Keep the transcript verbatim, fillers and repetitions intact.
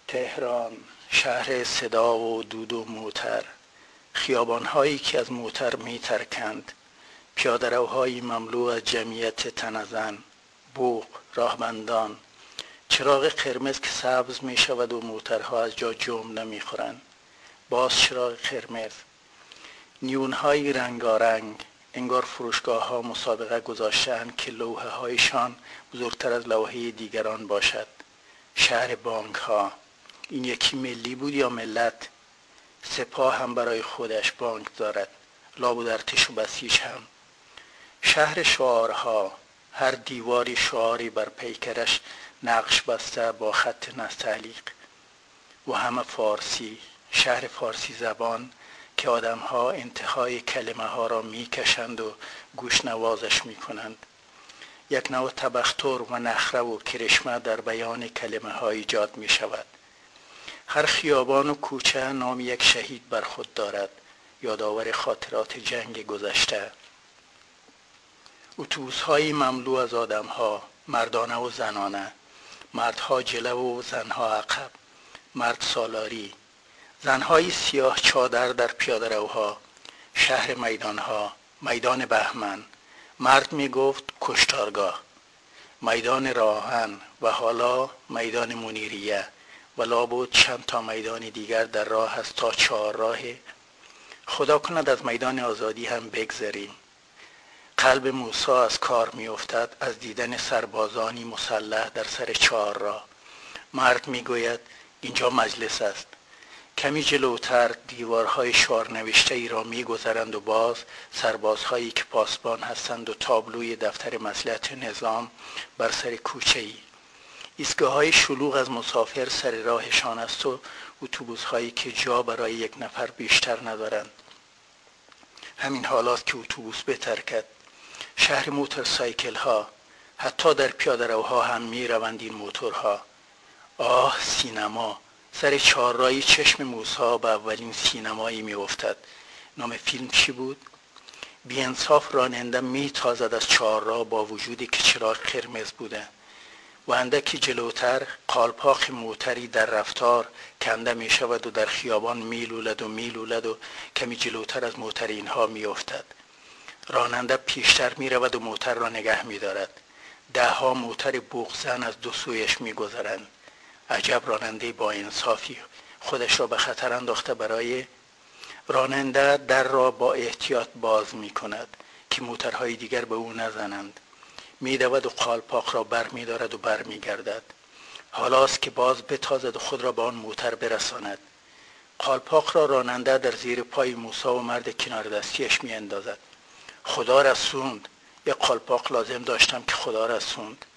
تهران، شهر صدا و دود و موتر، خیابان‌هایی که از موتر می‌ترکند، پیاده‌روهای مملو از جمعیت تنزن، بوق، راهبندان، چراغ قرمز که سبز می‌شود و موترها از جا جم نمی‌خورند، باز چراغ قرمز، نیون‌های رنگارنگ، انگار فروشگاه‌ها مسابقه گذاشته‌اند که لوحه‌هایشان بزرگتر از لوحه دیگران باشد. شهر بانک‌ها، این یکی ملی بود یا ملت؟ سپاه هم برای خودش بانک دارد، لابد ارتش و بسیج هم. شهر شعارها، هر دیواری شعاری بر پیکرش نقش بسته با خط نستعلیق و همه فارسی. شهر فارسی زبان که آدمها انتهای کلمه ها را می کشند و گوش نوازش می کنند. یک نوع تبختر و نخره و کرشمه در بیان کلمه ها ایجاد می شود. هر خیابان و کوچه نام یک شهید بر خود دارد، یادآور خاطرات جنگ گذشته. اتوبوس های مملو از آدم ها، مردانه و زنانه، مردها جلو و زنها عقب، مرد سالاری، زنهای سیاه چادر در پیاده روها. شهر میدان ها، میدان بهمن، مرد می گفت کشتارگاه، میدان راهن و حالا میدان منیریه و لابد چند تا میدان دیگر در راه است تا چهار راه. خدا کند از میدان آزادی هم بگذریم. قلب موسی از کار می افتد از دیدن سربازانی مسلح در سر چهار راه. مرد می گوید اینجا مجلس است. کمی جلوتر دیوارهای شعار نوشته ای را می گذرند و باز سربازهایی که پاسبان هستند و تابلوی دفتر مصلحت نظام بر سر کوچه ای. ایستگاه های شلوغ از مسافر سر راهشان است و اتوبوس هایی که جا برای یک نفر بیشتر ندارند. همین حالات که اتوبوس بترکد. شهر موتورسایکل ها، حتی در پیاده روها هم می روند این موتورها. آه سینما، سر چهارراهی چشم موسی به اولین سینمایی می افتد. نام فیلم چی بود؟ بی انصاف راننده می تازد از چهارراه با وجودی که چراغ قرمز بوده. و اندکی جلوتر قالپاق موتری در رفتار کنده می شود و در خیابان می لولد و می لولد و کمی جلوتر از موتر اینها می افتد. راننده پیشتر می رود و موتر را نگه می دارد. ده ها موتر بوقزن از دو سویش می گذرند. عجب راننده با انصافی، خودش را به خطر انداخته. برای راننده در را با احتیاط باز می کند که موترهای دیگر به او نزنند. می دود و قالپاق را بر می دارد و بر می گردد. حالاست که باز بتازد و خود را به آن موتر برساند. قالپاق را راننده در زیر پای موسی و مرد کنار دستیش می اندازد. خدا رسوند. یک قالپاق لازم داشتم که خدا رسوند.